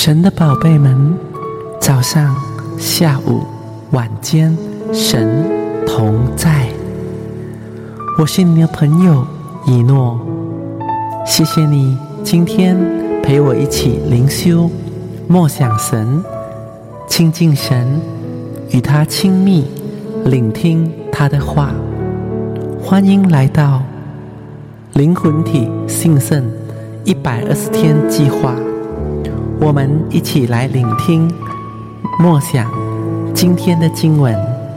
神的宝贝们，早上、下午、晚间，神同在。我是你的朋友以诺，谢谢你今天陪我一起灵修、默想神、亲近神，与他亲密，聆听他的话。欢迎来到灵魂体兴盛120天计划，我们一起来聆听、默想今天的经文。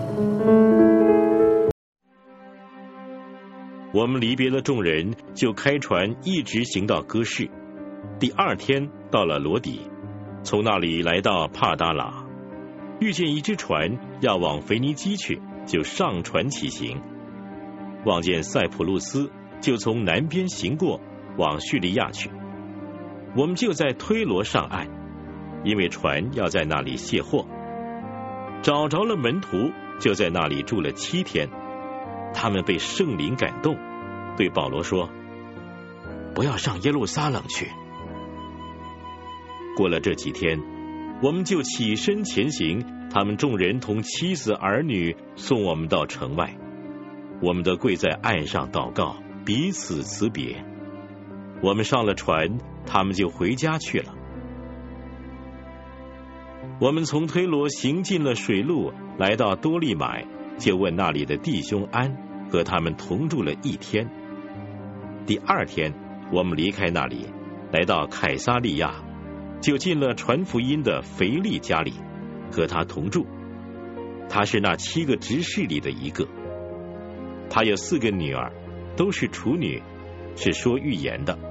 我们离别了众人，就开船一直行到哥士。第二天到了罗底，从那里来到帕达拉，遇见一只船要往腓尼基去，就上船起行。望见塞浦路斯，就从南边行过，往叙利亚去。我们就在推罗上岸，因为船要在那里卸货。找着了门徒，就在那里住了7天。他们被圣灵感动，对保罗说：不要上耶路撒冷去。过了这几天，我们就起身前行，他们众人同妻子儿女送我们到城外。我们都跪在岸上祷告，彼此辞别。我们上了船，他们就回家去了。我们从推罗行进了水路，来到多利买，就问那里的弟兄安，和他们同住了1天。第二天，我们离开那里，来到凯撒利亚，就进了传福音的腓力家里，和他同住。他是那7个执事里的一个。他有4个女儿，都是处女，是说预言的。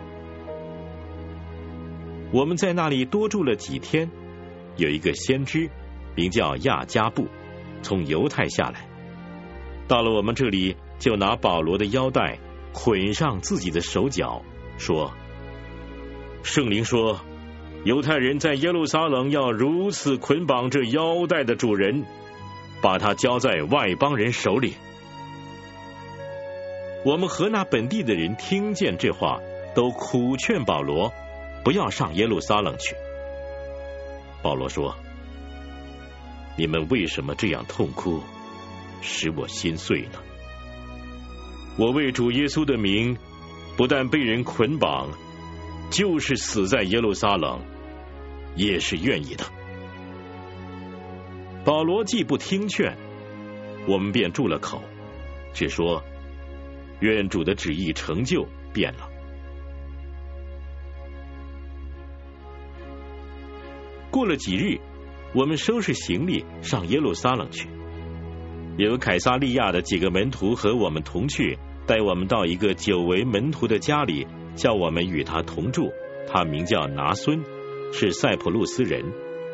我们在那里多住了几天，有一个先知名叫亚加布，从犹太下来，到了我们这里，就拿保罗的腰带捆上自己的手脚，说：圣灵说，犹太人在耶路撒冷要如此捆绑这腰带的主人，把他交在外邦人手里。我们和那本地的人听见这话，都苦劝保罗不要上耶路撒冷去。保罗说：你们为什么这样痛哭，使我心碎呢？我为主耶稣的名，不但被人捆绑，就是死在耶路撒冷，也是愿意的。保罗既不听劝，我们便住了口，只说愿主的旨意成就，变了。过了几日，我们收拾行李上耶路撒冷去。有凯撒利亚的几个门徒和我们同去，带我们到一个久为门徒的家里，叫我们与他同住。他名叫拿孙，是塞浦路斯人。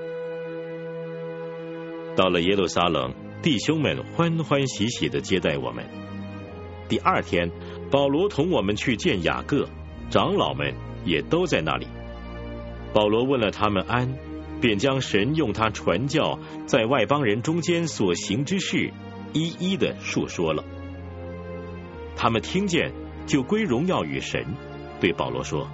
到了耶路撒冷，弟兄们欢欢喜喜地接待我们。第二天，保罗同我们去见雅各，长老们也都在那里。保罗问了他们安，便将神用他传教在外邦人中间所行之事一一的述说了。他们听见，就归荣耀与神，对保罗说：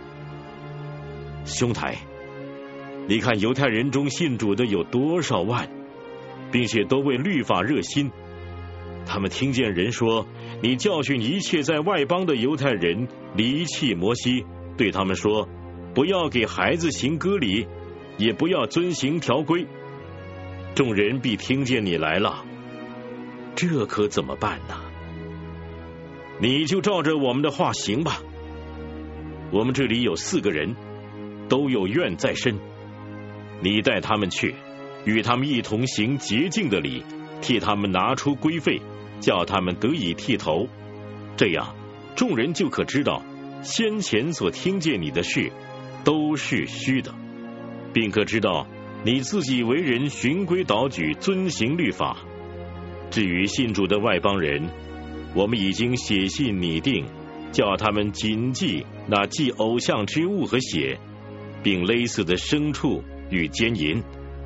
兄台，你看犹太人中信主的有多少万，并且都为律法热心。他们听见人说，你教训一切在外邦的犹太人离弃摩西，对他们说，不要给孩子行割礼，也不要遵行条规。众人必听见你来了，这可怎么办呢？你就照着我们的话行吧。我们这里有4个人，都有怨在身，你带他们去，与他们一同行洁净的礼，替他们拿出规费，叫他们得以剃头。这样众人就可知道先前所听见你的事都是虚的，并可知道你自己为人循规蹈矩，遵行律法。至于信主的外邦人，我们已经写信拟定，叫他们谨记那祭偶像之物和血，并勒死的牲畜与奸淫。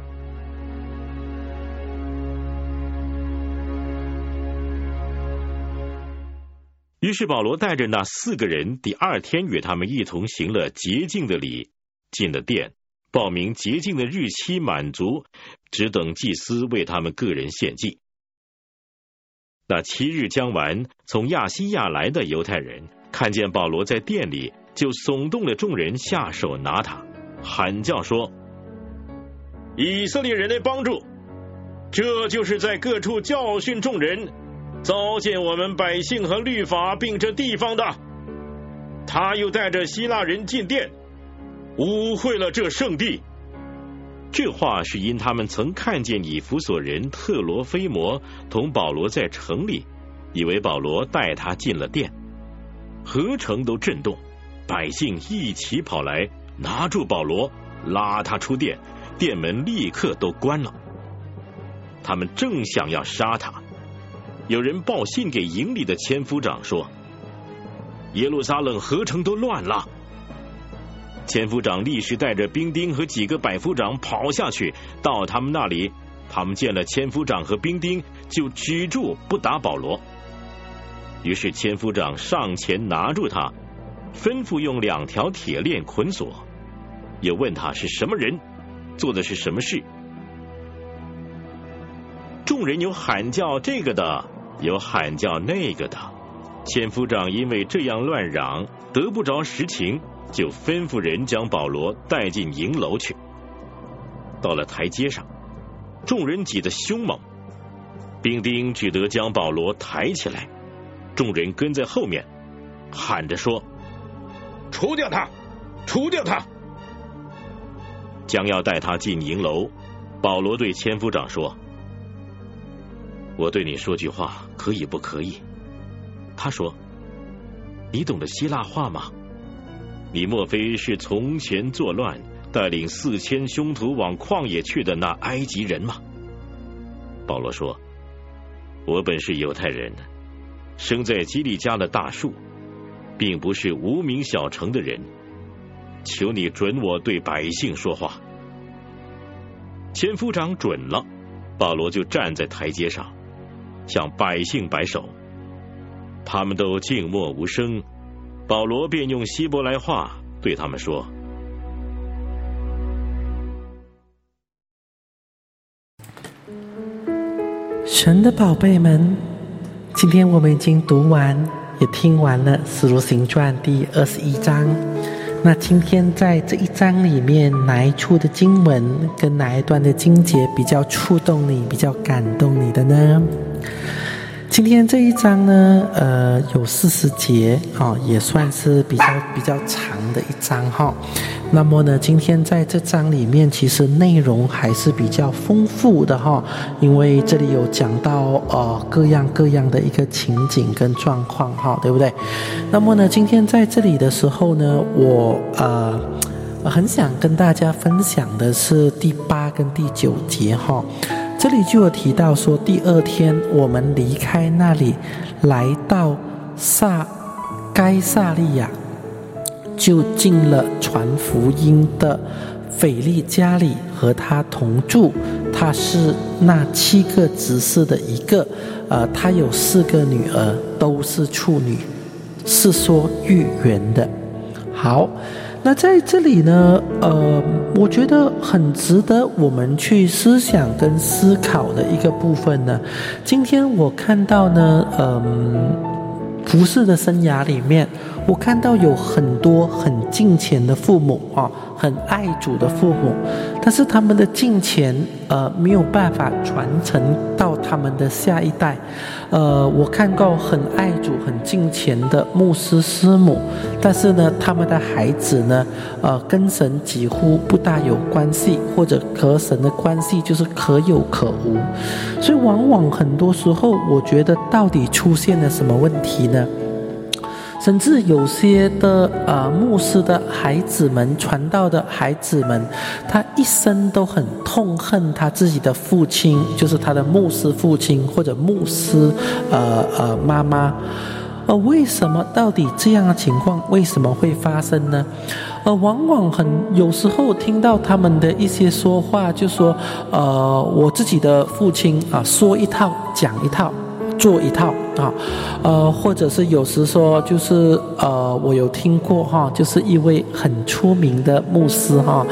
于是保罗带着那4个人，第二天与他们一同行了洁净的礼，进了殿， 报名洁净的日期满足，只等祭司为他们个人献祭。那7日将完，从亚细亚来的犹太人看见保罗在殿里，就耸动了众人下手拿他，喊叫说：以色列人的帮助，这就是在各处教训众人，糟践我们百姓和律法并这地方的。他又带着希腊人进殿，污秽了这圣地。这话是因他们曾看见以弗所人特罗菲摩同保罗在城里，以为保罗带他进了殿，合城都震动，百姓一起跑来拿住保罗，拉他出殿，殿门立刻都关了。他们正想要杀他，有人报信给营里的千夫长说，耶路撒冷合城都乱了。千夫长立时带着兵丁和几个百夫长跑下去，到他们那里，他们见了千夫长和兵丁，就止住不打保罗。于是千夫长上前拿住他，吩咐用2条铁链捆锁，又问他是什么人，做的是什么事。众人有喊叫这个的，有喊叫那个的。千夫长因为这样乱嚷，得不着实情，就吩咐人将保罗带进营楼去。到了台阶上，众人挤得凶猛，兵丁只得将保罗抬起来，众人跟在后面喊着说：除掉他，除掉他！将要带他进营楼，保罗对千夫长说：我对你说句话，可以不可以？他说：你懂得希腊话吗？你莫非是从前作乱，带领4000凶徒往旷野去的那埃及人吗？保罗说：我本是犹太人，生在基利家的大树，并不是无名小城的人，求你准我对百姓说话。千夫长准了，保罗就站在台阶上，向百姓摆手，他们都静默无声。保罗便用希伯来话对他们说： 神的宝贝们，今天我们已经读完也听完了《使徒行传》第21章。那今天在这一章里面，哪一处的经文跟哪一段的经节比较触动你，比较感动你的呢？今天这一章呢，有40节，也算是比较长的一章哈。那么呢，今天在这章里面，其实内容还是比较丰富的哈，因为这里有讲到各样的一个情景跟状况哈，对不对？那么呢，今天在这里的时候呢，我很想跟大家分享的是第8跟第9节哈。这里就有提到说，第2天我们离开那里，来到该撒利亚，就进了传福音的腓利家里，和他同住。他是那7个执事的一个，他有4个女儿，都是处女，是说预言的。好，那在这里呢，我觉得很值得我们去思想跟思考的一个部分呢。今天我看到呢，服事的生涯里面，我看到有很多很敬虔的父母很爱主的父母，但是他们的敬虔没有办法传承到他们的下一代。我看过很爱主很敬虔的牧师师母，但是呢，他们的孩子呢，跟神几乎不大有关系，或者和神的关系就是可有可无。所以往往很多时候，我觉得到底出现了什么问题呢？甚至有些的牧师的孩子们，传道的孩子们，他一生都很痛恨他自己的父亲，就是他的牧师父亲或者牧师妈妈。为什么到底这样的情况为什么会发生呢？往往有时候听到他们的一些说话，就说我自己的父亲说一套讲一套做一套或者是有时说就是我有听过就是一位很出名的牧师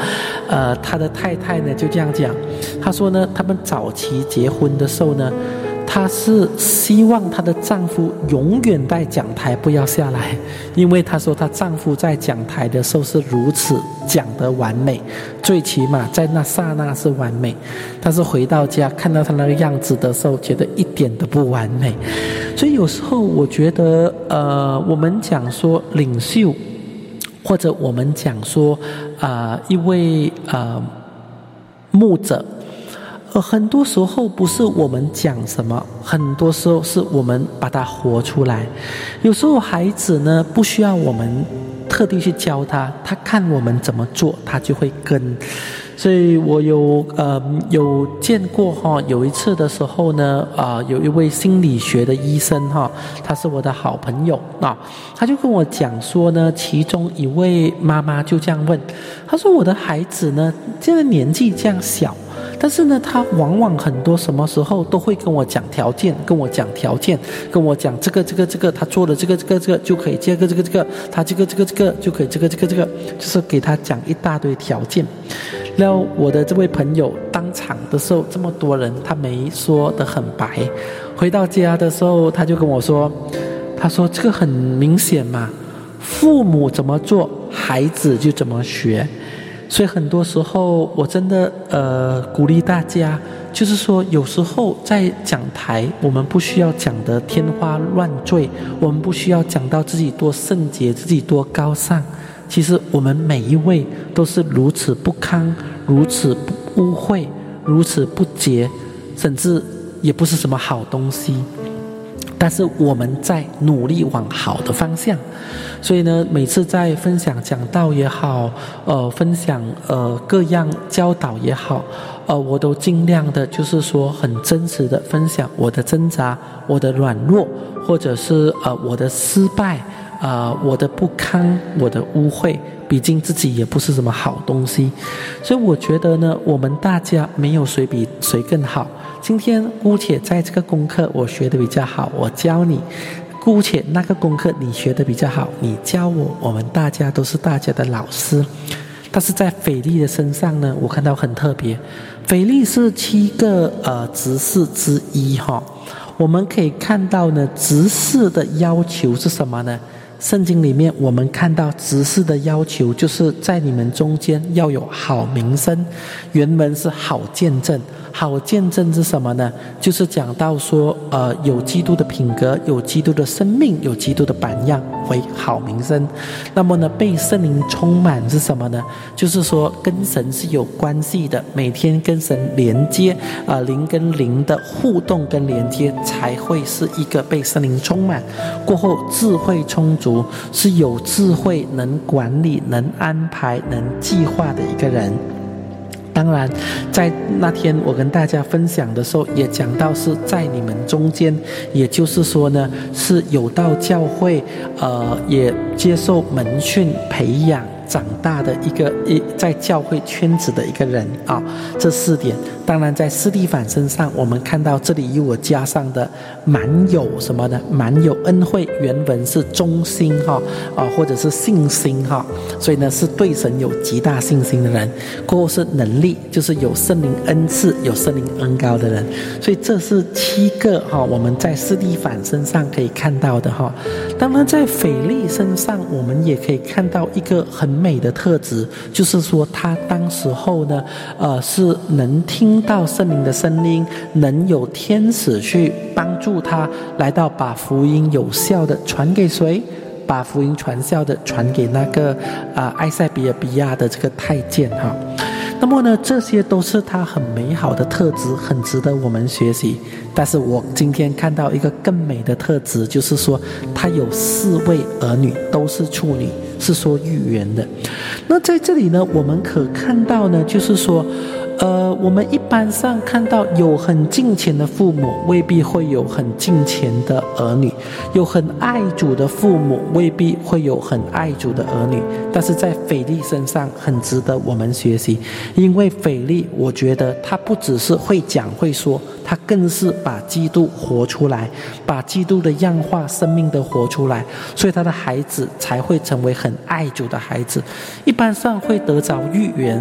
他的太太呢就这样讲，他说呢，他们早期结婚的时候呢，她是希望她的丈夫永远在讲台不要下来，因为她说她丈夫在讲台的时候是如此讲得完美，最起码在那刹那是完美，但是回到家看到他那个样子的时候，觉得一点都不完美。所以有时候我觉得我们讲说领袖，或者我们讲说一位牧者，很多时候不是我们讲什么，很多时候是我们把它活出来。有时候孩子呢，不需要我们特地去教他，他看我们怎么做，他就会跟。所以我有见过有一次的时候呢，有一位心理学的医生他是我的好朋友他就跟我讲说呢，其中一位妈妈就这样问，他说我的孩子呢，现在年纪这样小，但是呢，他往往很多什么时候都会跟我讲条件，跟我讲这个，他做了这个就可以这个，他这个就可以这个，就是给他讲一大堆条件。然后我的这位朋友当场的时候，这么多人，他没说得很白。回到家的时候，他就跟我说，他说这个很明显嘛，父母怎么做，孩子就怎么学。所以很多时候我真的鼓励大家，就是说有时候在讲台，我们不需要讲得天花乱坠，我们不需要讲到自己多圣洁，自己多高尚。其实我们每一位都是如此不堪，如此不污秽，如此不洁，甚至也不是什么好东西，但是我们在努力往好的方向。所以呢，每次在分享讲道也好，分享各样教导也好，我都尽量的就是说很真实的分享我的挣扎，我的软弱，或者是我的失败，我的不堪，我的污秽，毕竟自己也不是什么好东西。所以我觉得呢，我们大家没有谁比谁更好。今天姑且在这个功课我学得比较好，我教你；姑且那个功课你学得比较好，你教我，我们大家都是大家的老师。但是在斐利的身上呢，我看到很特别。斐利是7个执事之一我们可以看到呢，执事的要求是什么呢？圣经里面我们看到执事的要求就是在你们中间要有好名声，原文是好见证。好见证是什么呢？就是讲到说有基督的品格，有基督的生命，有基督的榜样为好名声。那么呢，被圣灵充满是什么呢？就是说跟神是有关系的，每天跟神连接灵跟灵的互动跟连接，才会是一个被圣灵充满。过后智慧充足，是有智慧，能管理，能安排，能计划的一个人。当然在那天我跟大家分享的时候也讲到是在你们中间，也就是说呢，是有到教会也接受门训培养长大的在教会圈子的一个人这4点。当然在司提反身上我们看到这里又有加上的满有什么呢？满有恩惠，原文是忠心或者是信心所以呢是对神有极大信心的人。过后是能力，就是有圣灵恩赐，有圣灵恩膏的人。所以这是7个我们在司提反身上可以看到的当然在斐利身上我们也可以看到一个很美的特质，就是说他当时候呢是能听到圣灵的声音，能有天使去帮助他来到把福音有效的传给谁？把福音传效的传给那个埃塞比尔比亚的这个太监那么呢，这些都是他很美好的特质，很值得我们学习。但是我今天看到一个更美的特质，就是说他有4位儿女，都是处女，是说预言的。那在这里呢，我们可看到呢，就是说我们一般上看到有很敬虔的父母，未必会有很敬虔的儿女；有很爱主的父母，未必会有很爱主的儿女。但是在斐利身上很值得我们学习，因为斐利我觉得他不只是会讲会说，他更是把基督活出来，把基督的样化生命的活出来，所以他的孩子才会成为很爱主的孩子。一般上会得着预言，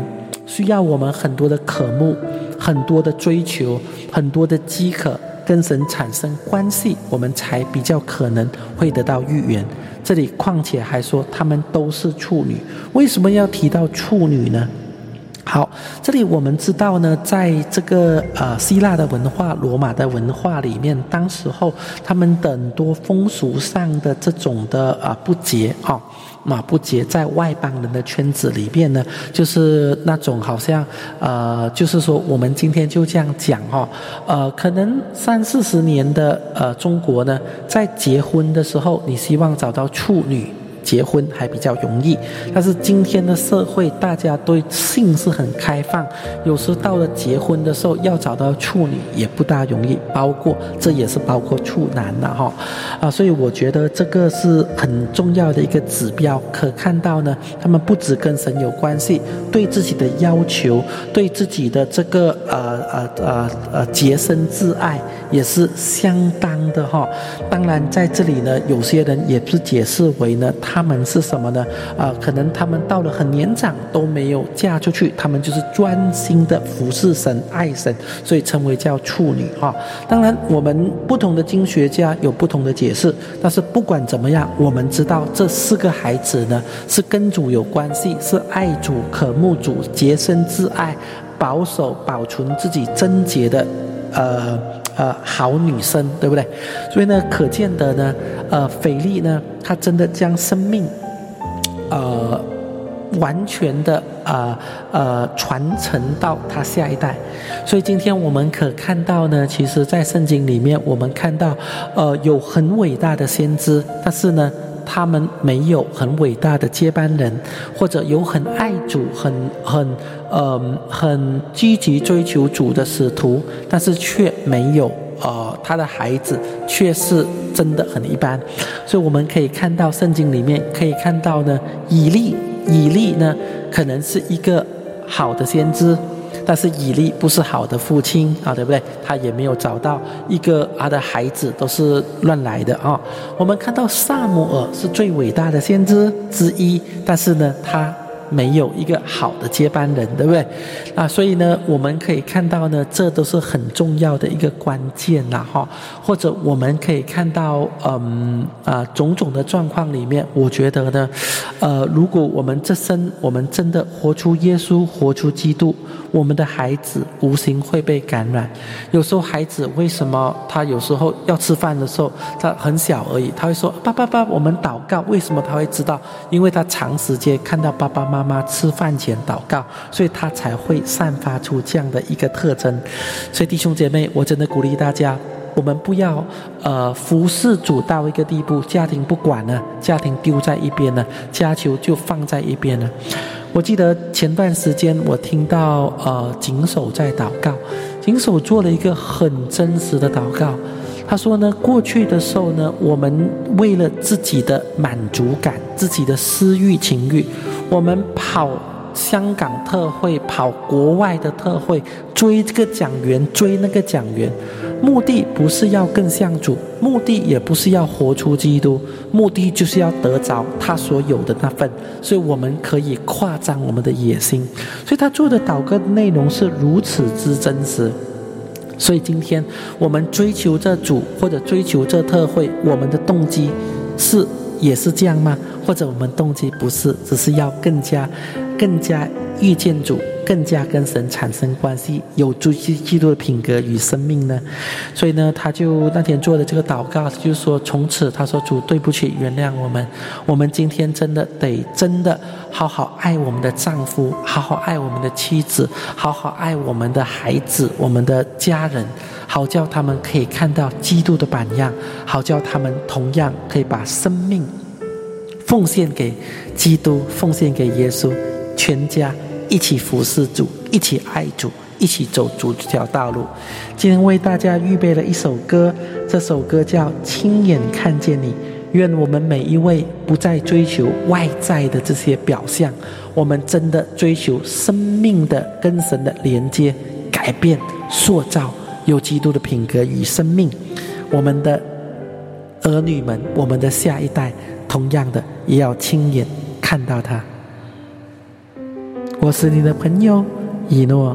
需要我们很多的渴慕，很多的追求，很多的饥渴，跟神产生关系，我们才比较可能会得到预言。这里况且还说他们都是处女，为什么要提到处女呢？好，这里我们知道呢，在这个希腊的文化、罗马的文化里面，当时候他们的很多风俗上的这种的不洁不洁，在外邦人的圈子里面呢，就是那种好像就是说我们今天就这样讲可能30-40年的中国呢，在结婚的时候，你希望找到处女结婚还比较容易，但是今天的社会大家对性是很开放，有时到了结婚的时候要找到处女也不大容易，这也是包括处男了所以我觉得这个是很重要的一个指标，可看到呢，他们不只跟神有关系，对自己的要求，对自己的这个洁身自爱也是相当的当然在这里呢，有些人也是解释为呢，他们是什么呢？可能他们到了很年长都没有嫁出去，他们就是专心的服侍神、爱神，所以称为叫处女当然，我们不同的经学家有不同的解释，但是不管怎么样，我们知道这4个孩子呢是跟主有关系，是爱主、渴慕主、洁身自爱、保存自己贞洁的好女生，对不对？所以呢，可见得呢，腓力呢，他真的将生命，完全的传承到他下一代。所以今天我们可看到呢，其实在圣经里面，我们看到有很伟大的先知，但是呢，他们没有很伟大的接班人，或者有很爱主、很积极追求主的使徒，但是却没有他的孩子却是真的很一般。所以我们可以看到圣经里面可以看到呢，以利呢可能是一个好的先知，但是以利不是好的父亲对不对？他也没有找到一个他的孩子，都是乱来的我们看到撒母耳是最伟大的先知之一，但是呢，他没有一个好的接班人，对不对？所以呢，我们可以看到呢，这都是很重要的一个关键或者我们可以看到种种的状况里面，我觉得呢如果我们这生我们真的活出耶稣，活出基督，我们的孩子无形会被感染。有时候孩子为什么他有时候要吃饭的时候，他很小而已，他会说爸我们祷告，为什么他会知道？因为他长时间看到爸爸妈妈吃饭前祷告，所以他才会散发出这样的一个特征。所以弟兄姐妹，我真的鼓励大家，我们不要服侍主到一个地步，家庭不管了，家庭丢在一边了，家球就放在一边了。我记得前段时间我听到警手在祷告，警手做了一个很真实的祷告。他说呢，过去的时候呢，我们为了自己的满足感、自己的私欲情欲，我们跑香港特会，跑国外的特会，追这个讲员，追那个讲员，目的不是要更像主，目的也不是要活出基督，目的就是要得着他所有的那份，所以我们可以夸张我们的野心。所以他做的祷告内容是如此之真实。所以今天我们追求这主，或者追求这特会，我们的动机也是这样吗？或者我们动机不是，只是要更加遇见主，更加跟神产生关系，有主基督的品格与生命呢？所以呢，他就那天做的这个祷告，就是说从此他说，主对不起，原谅我们今天真的得好好爱我们的丈夫，好好爱我们的妻子，好好爱我们的孩子，我们的家人，好叫他们可以看到基督的榜样，好叫他们同样可以把生命奉献给基督，奉献给耶稣，全家一起服侍主，一起爱主，一起走主这条道路。今天为大家预备了一首歌，这首歌叫《亲眼看见你》。愿我们每一位不再追求外在的这些表象，我们真的追求生命的跟神的连接、改变、塑造，有基督的品格与生命。我们的儿女们，我们的下一代，同样的也要亲眼看到他。 我是你的朋友以诺。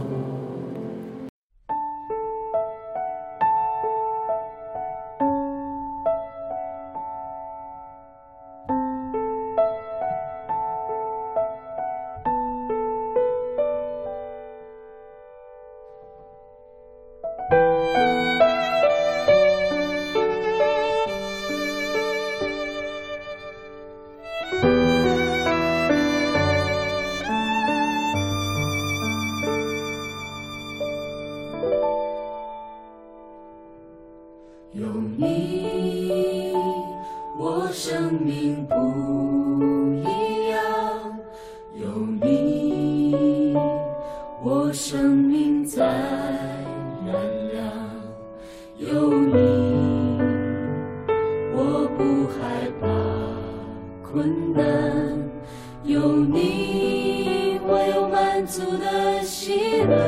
有你，我生命不一样；有你，我生命在燃亮；有你，我不害怕困难；有你，我有满足的喜乐。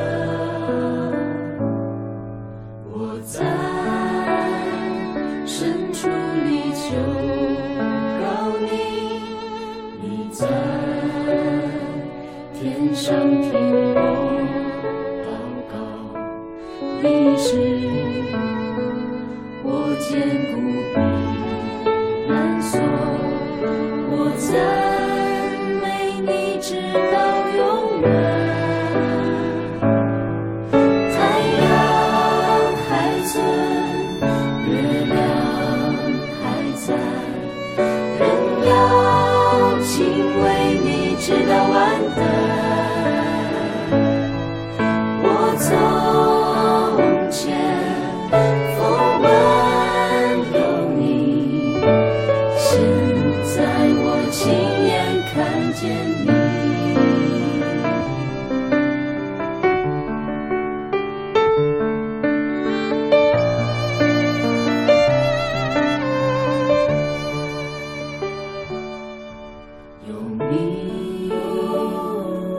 我在深处里求告你，你在天上听我祷告。你是我坚固避难所，我赞美你直到永远。直到完蛋，我从前风闻有你，现在我亲眼看见你。有你，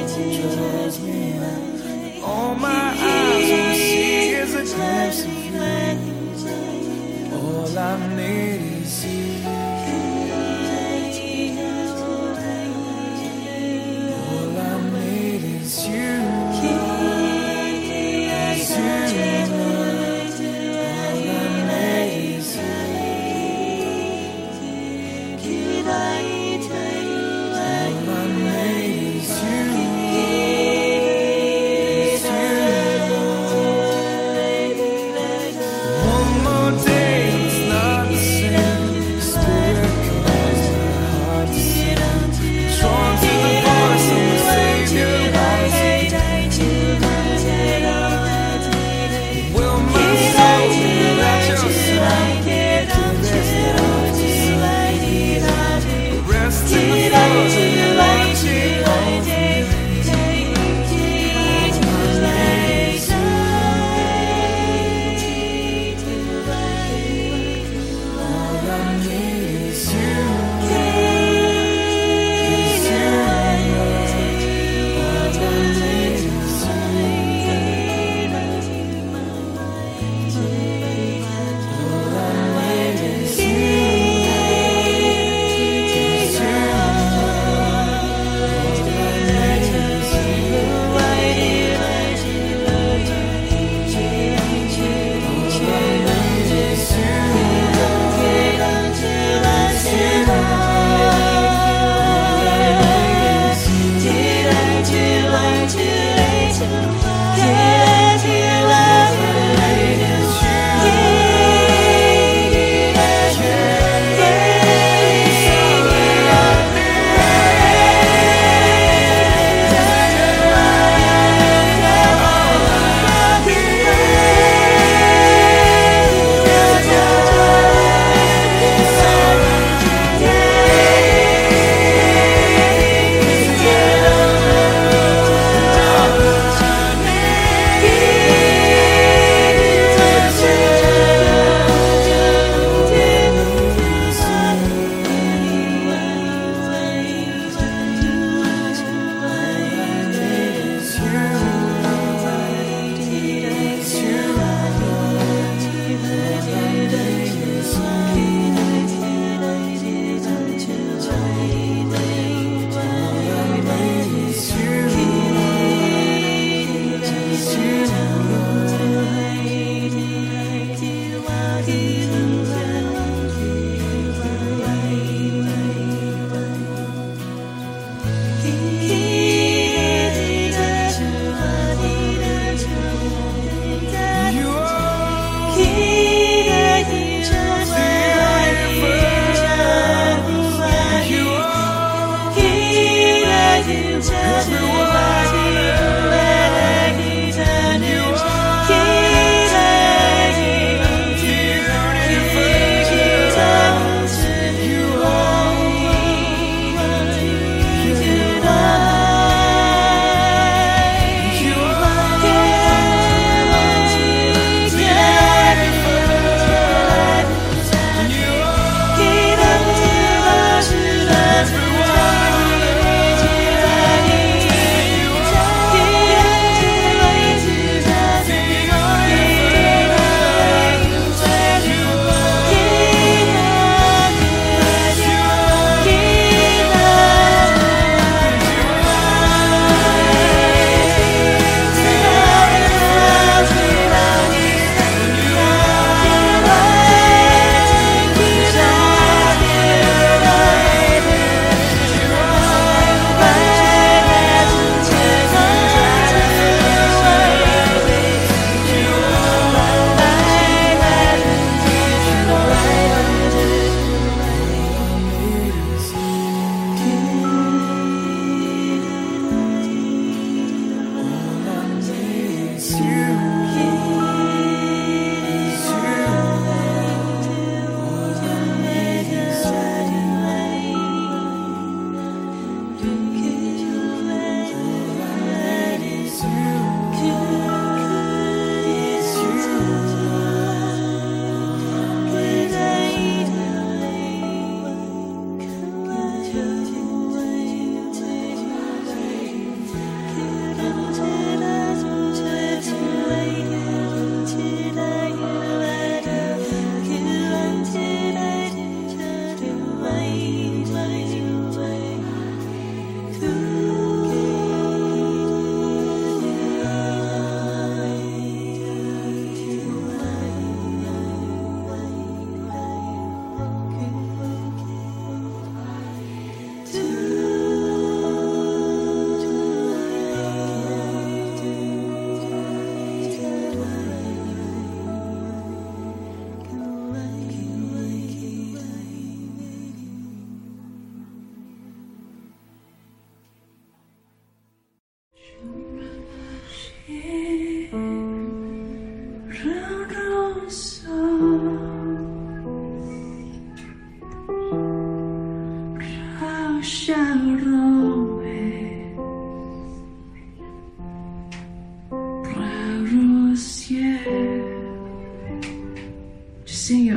draws me in. All my eyes will see is a glimpse of you. All I need is you. All I need is you.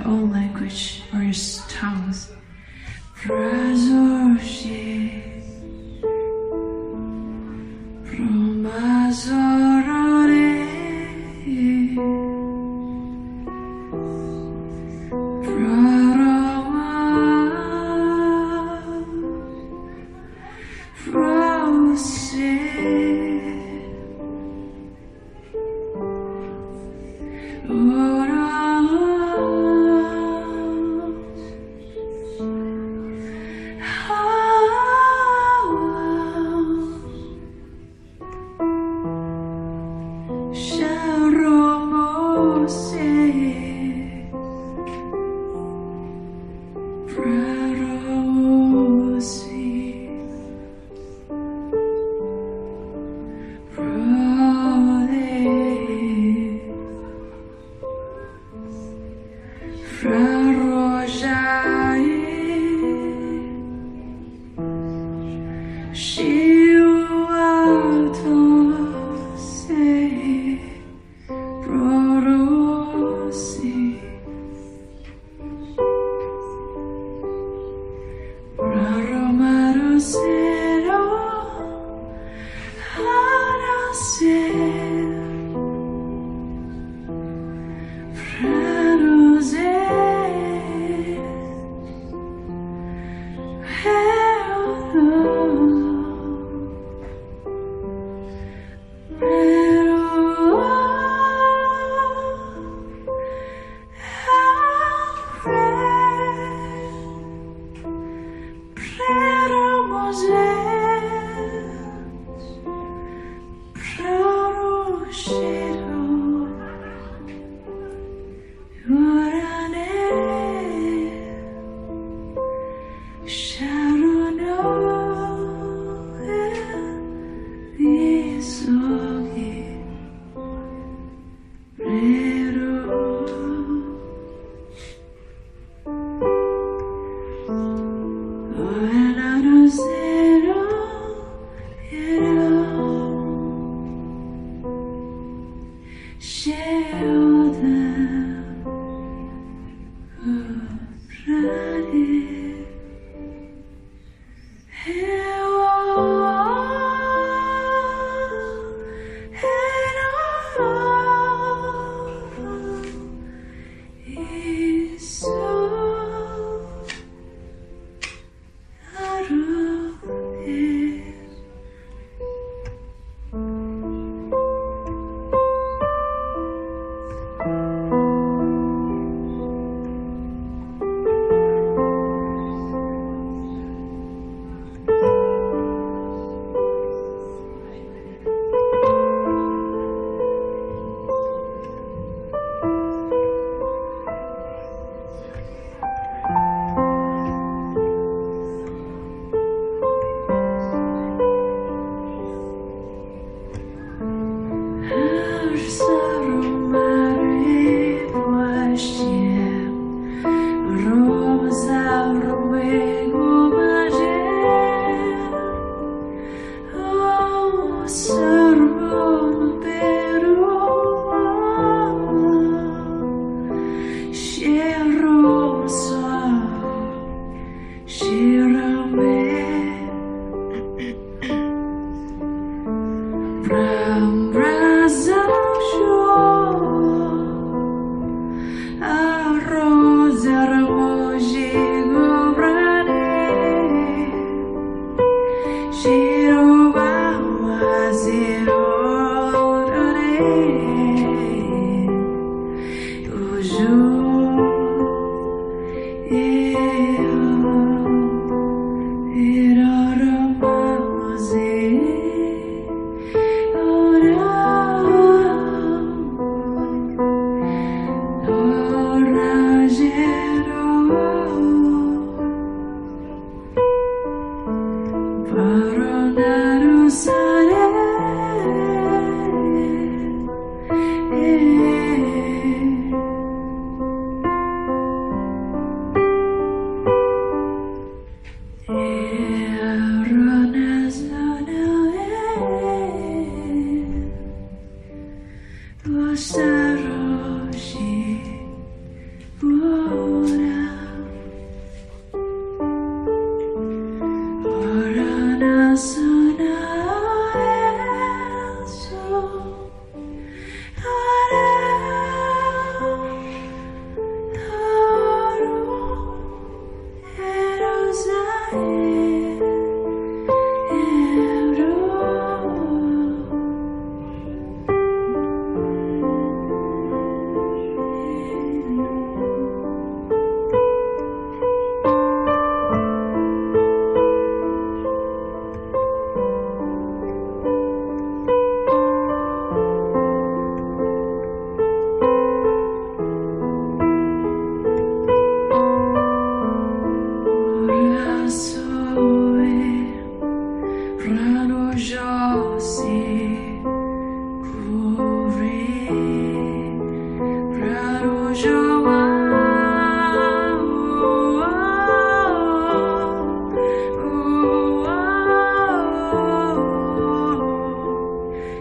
own language or your tongues. Prazorshi, Promazorore, Praroma, Prose,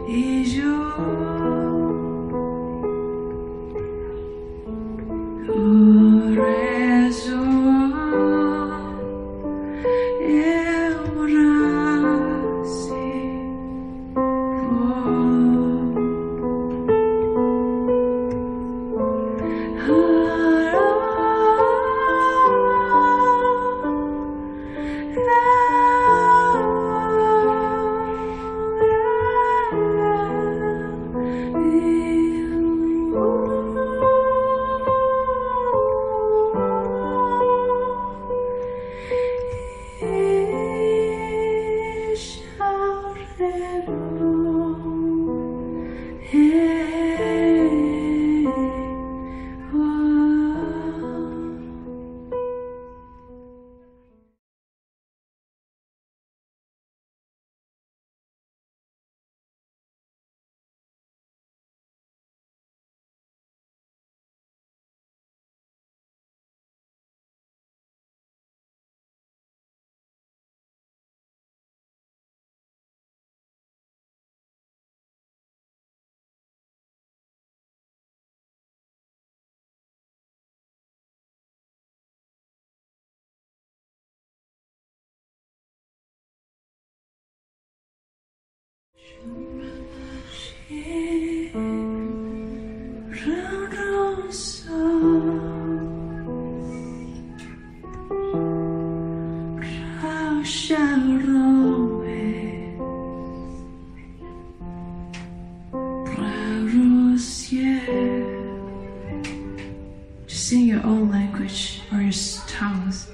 is you. Just sing your own language or your tongues.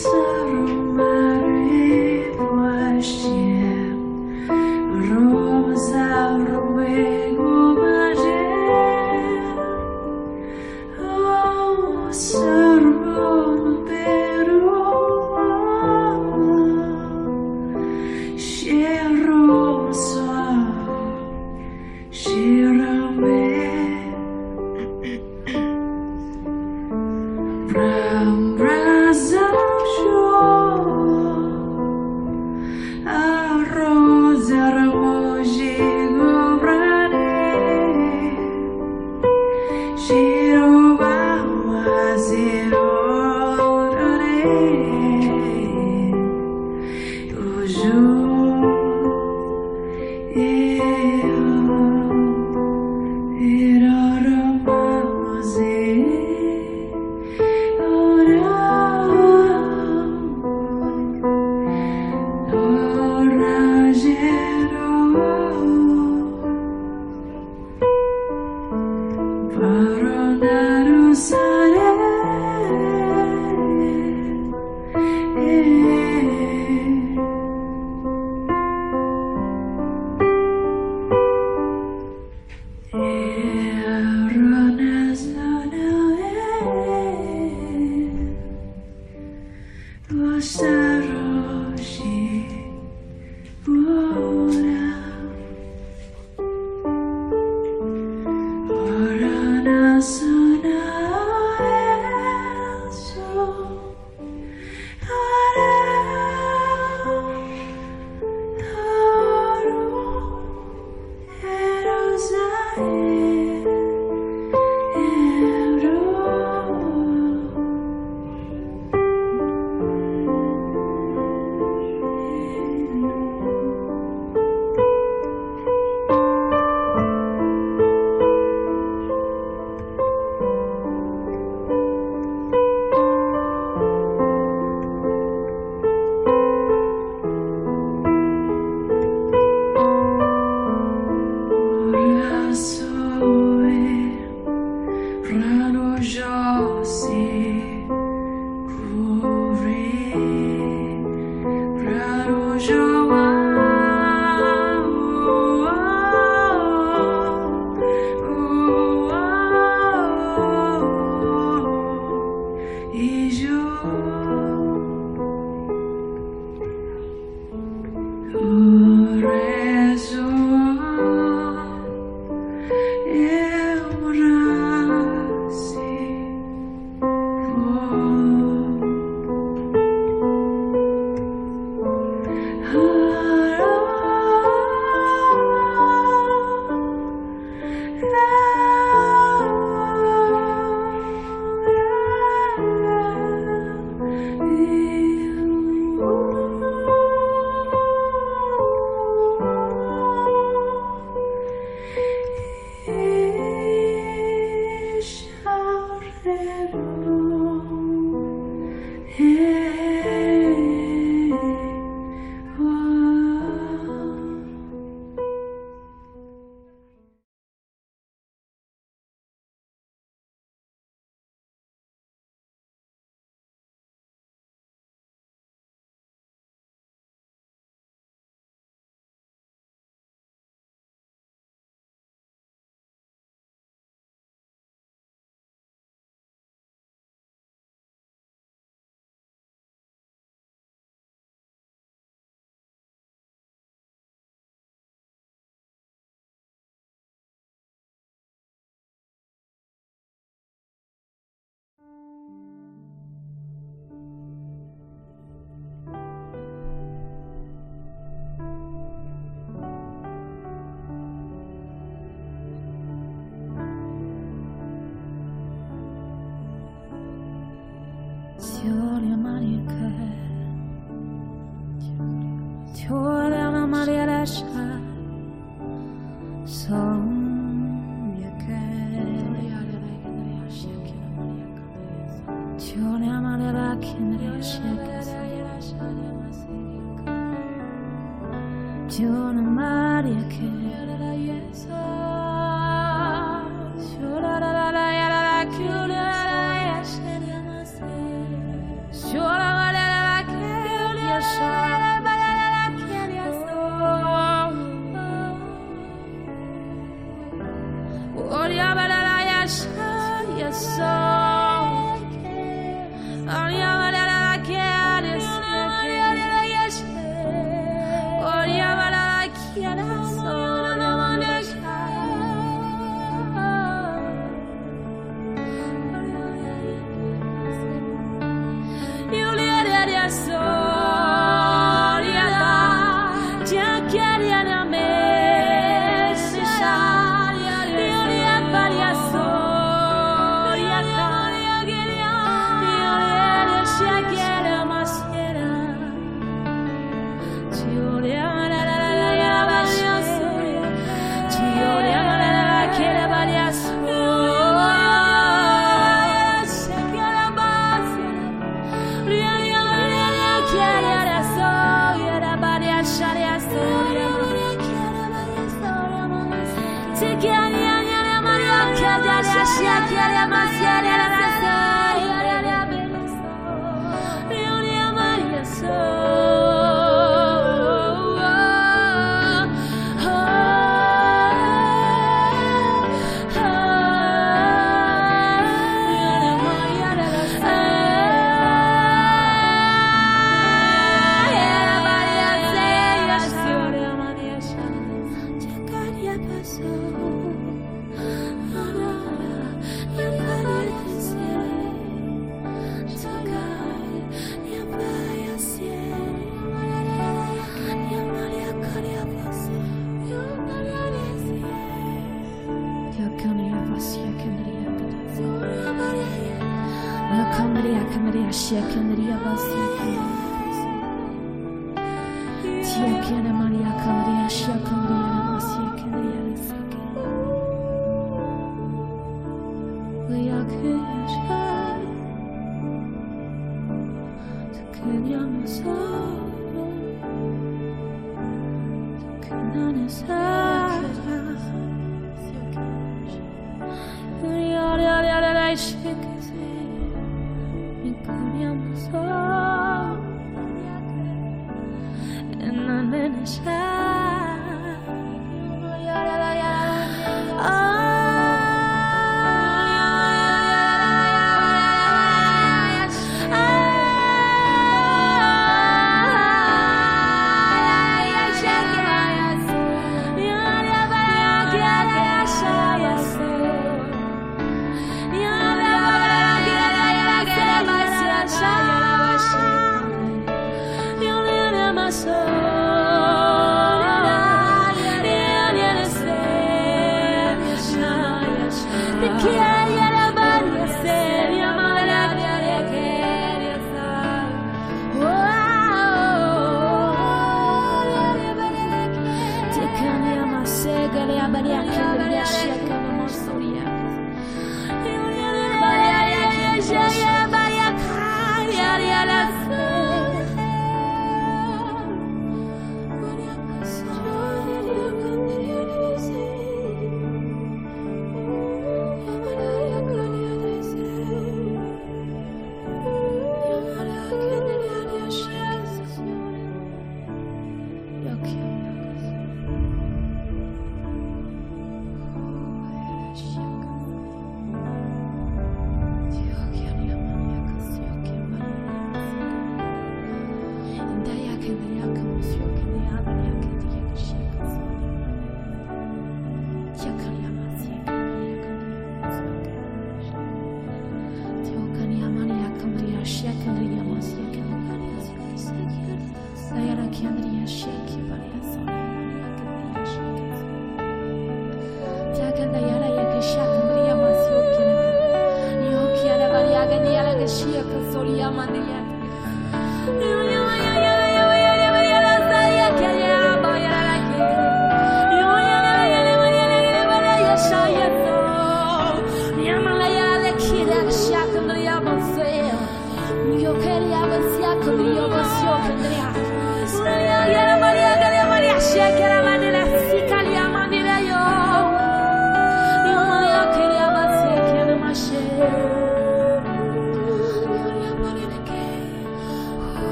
Maria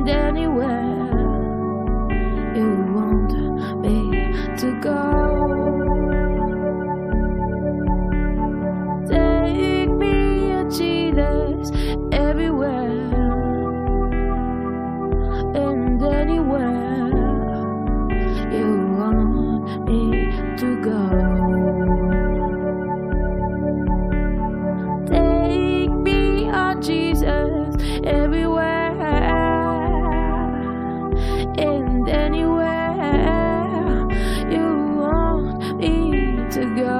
and anywhere you want me to go. Take me, Jesus, everywhere and anywhere you want me to go. Take me, oh Jesus, everywhere and anywhere you want me to go.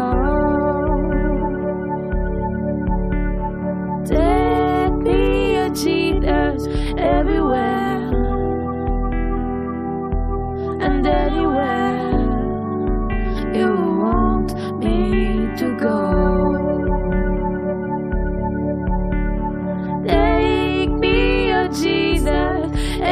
Take me, oh Jesus, everywhere and anywhere you want me to go. Take me, oh Jesus,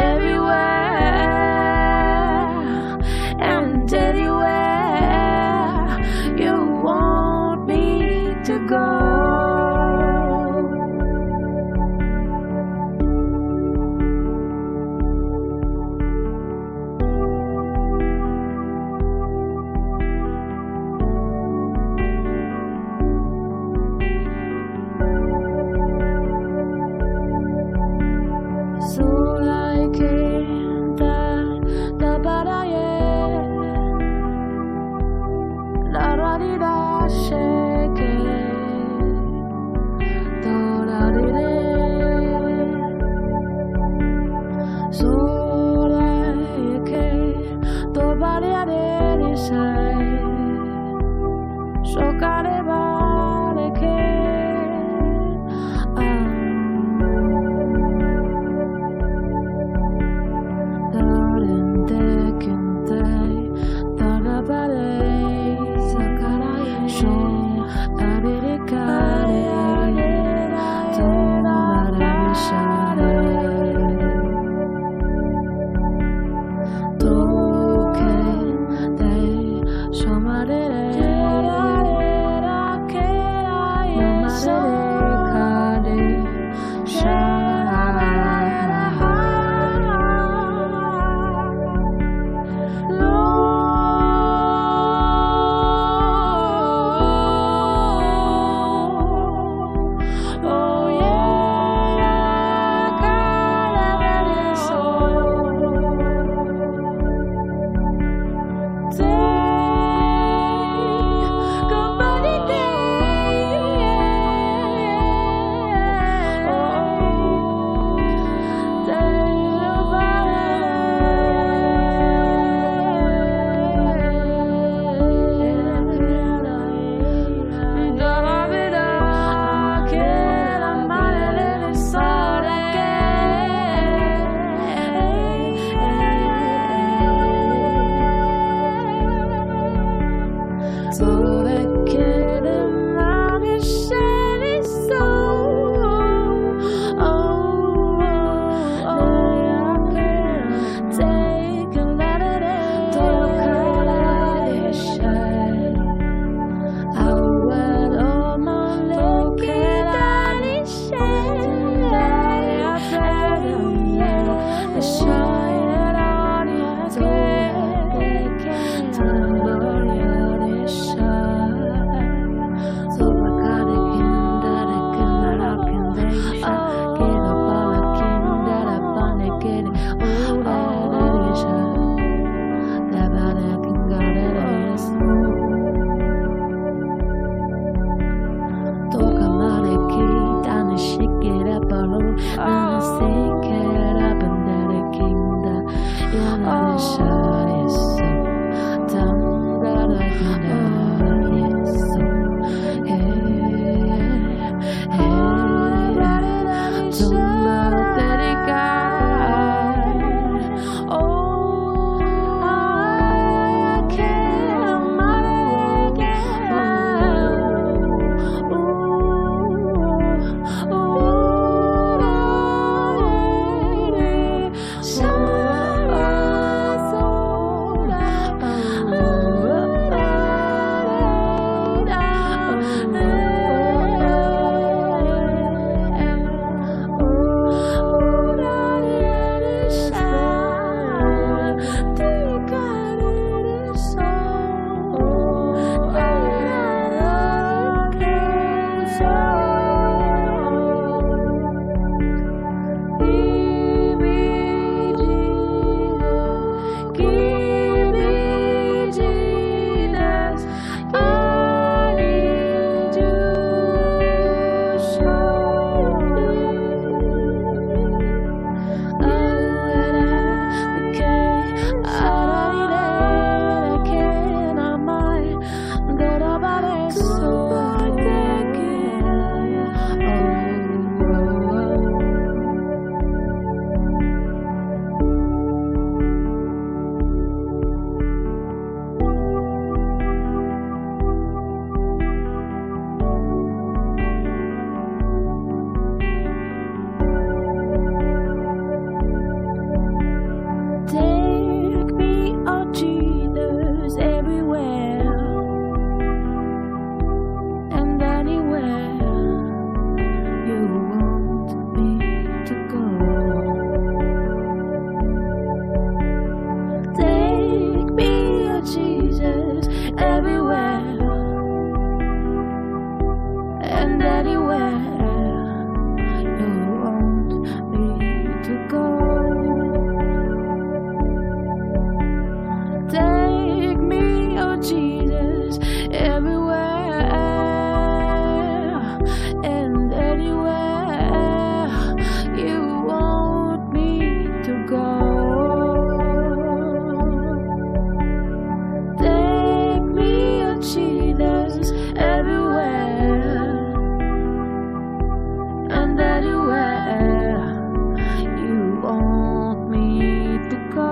everywhere and anywhere you want me to go. everywhere and anywhere you want me to go. Take me, oh Jesus, everywhere and anywhere you want me to go. Take me, oh Jesus, everywhere and anywhere you want me to go.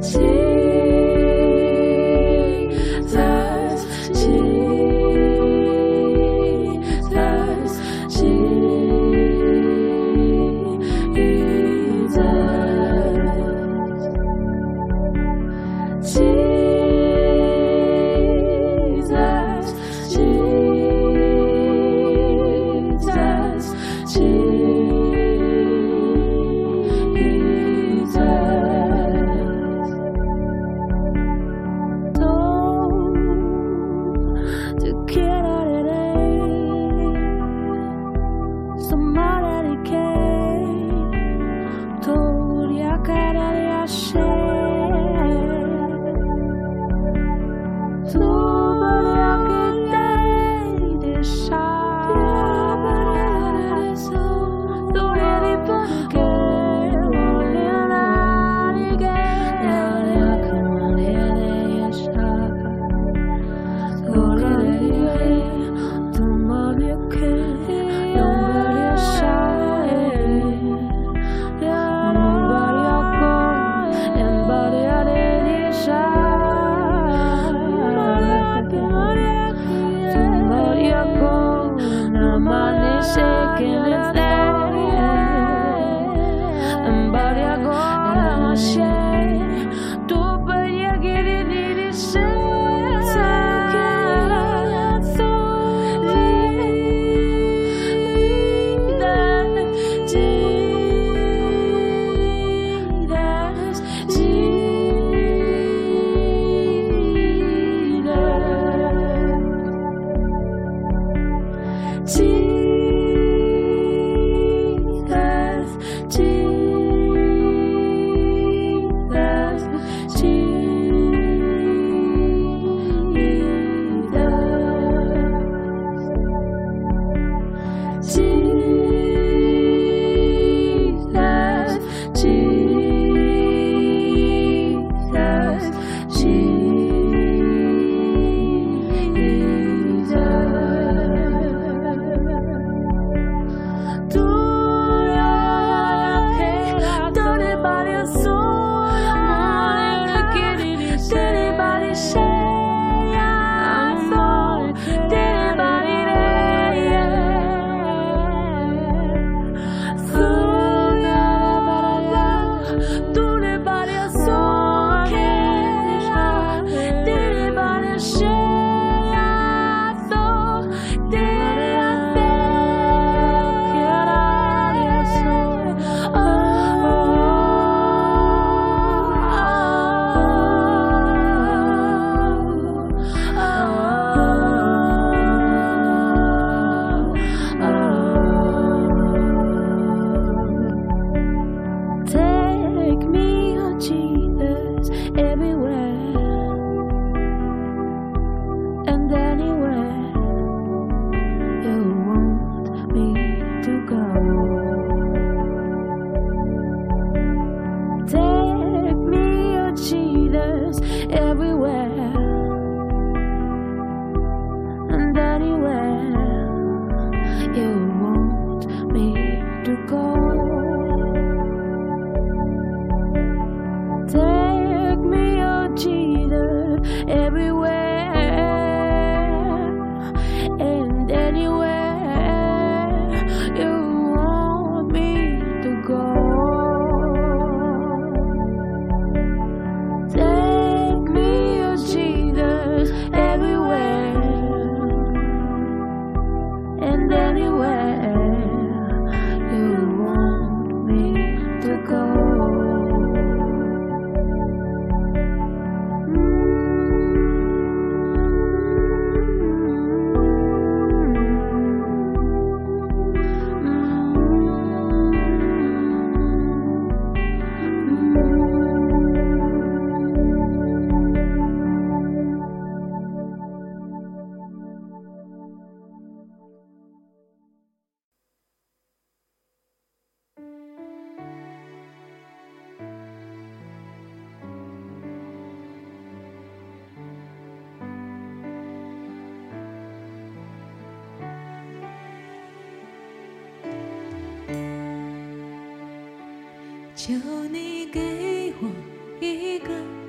求你给我一个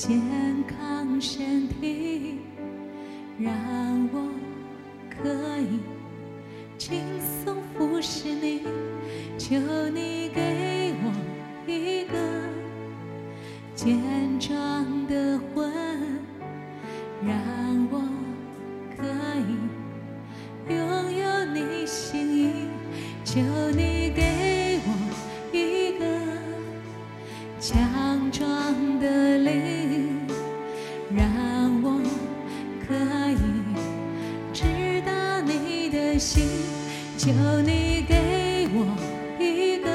健康身体，让我可以轻松服侍你。求你给我一个健壮的魂，让我可以拥有你心意。求你给我一个强壮的灵，让我可以知道你的心。求你给我一个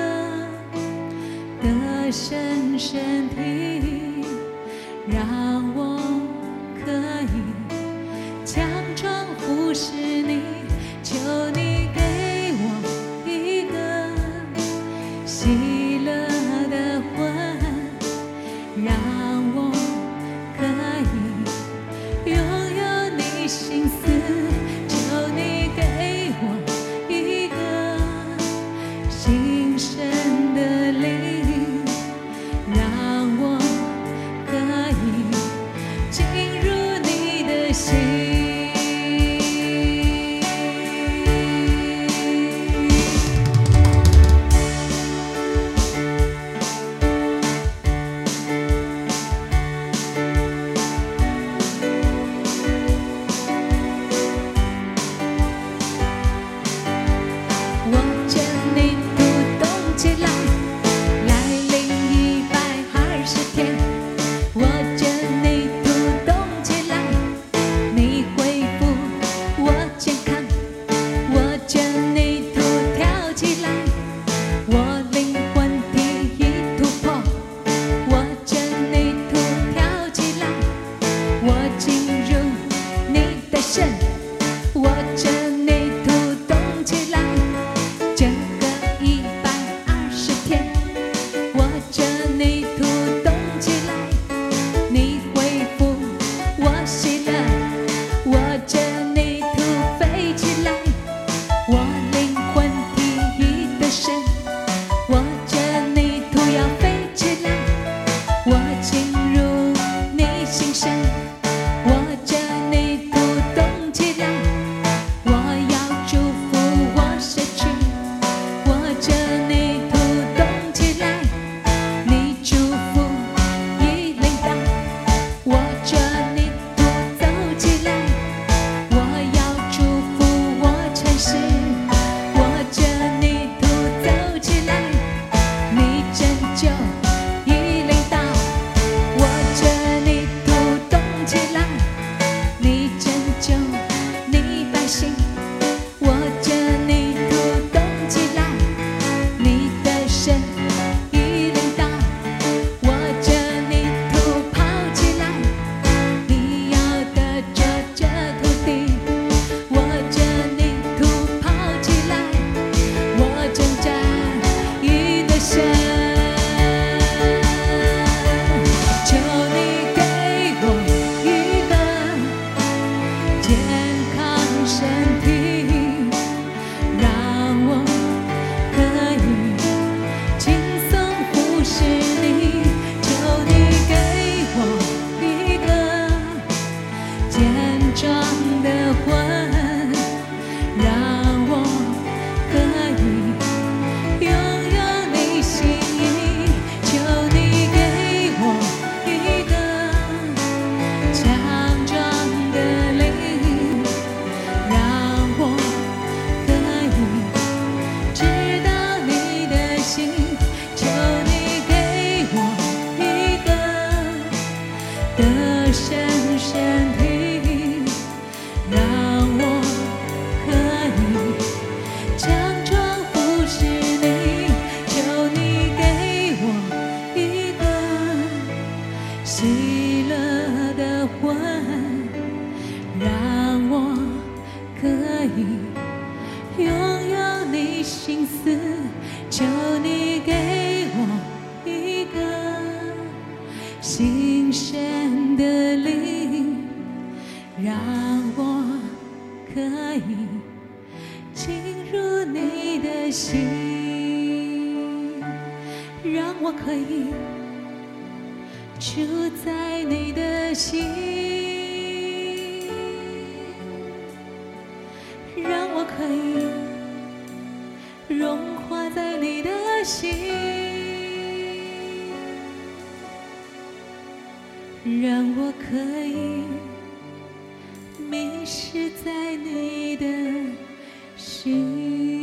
得胜身体，让我可以强壮服侍你。求你给我一个喜乐的魂，让我可以拥有你心思。求你给我一个新生的灵，让我可以进入你的心。 住在你的心，让我可以融化在你的心，让我可以迷失在你的心。